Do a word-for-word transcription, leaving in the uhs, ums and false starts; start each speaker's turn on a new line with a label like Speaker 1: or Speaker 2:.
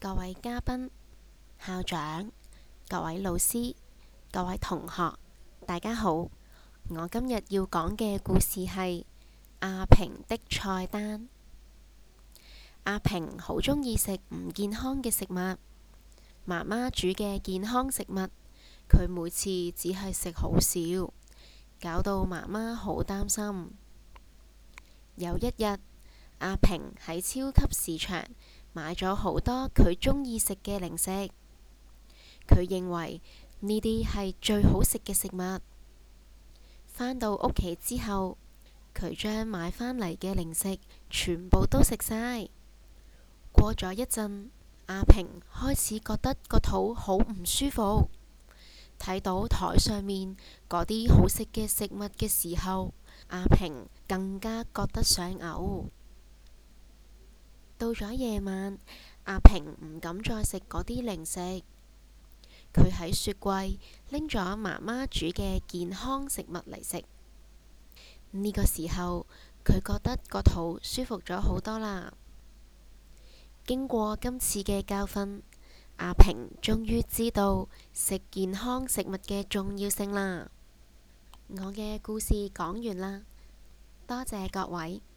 Speaker 1: 各位嘉賓、校長、各位老師、各位同學，大家好。我今日要講嘅故事係阿平的菜單。阿平好鍾意食唔健康嘅食物，媽媽煮嘅健康食物，佢每次只係食好少，搞到媽媽好擔心。有一日，阿平喺超級市場買咗好多佢鍾意食嘅零食，佢認為呢啲係最好食嘅食物。返到屋企之後，佢將買返嚟嘅零食全部都食晒。過咗一陣，阿平開始覺得個肚好唔舒服，睇到台上面嗰啲好食嘅食物嘅時候，阿平更加覺得想嘔。到咗夜晚，阿平唔敢再食嗰啲零食，佢喺雪櫃拎咗媽媽煮嘅健康食物嚟食。呢個時候，佢覺得個肚舒服咗好多啦。經過今次嘅教訓，阿平終於知道食健康食物嘅重要性啦。我嘅故事講完啦，多謝各位。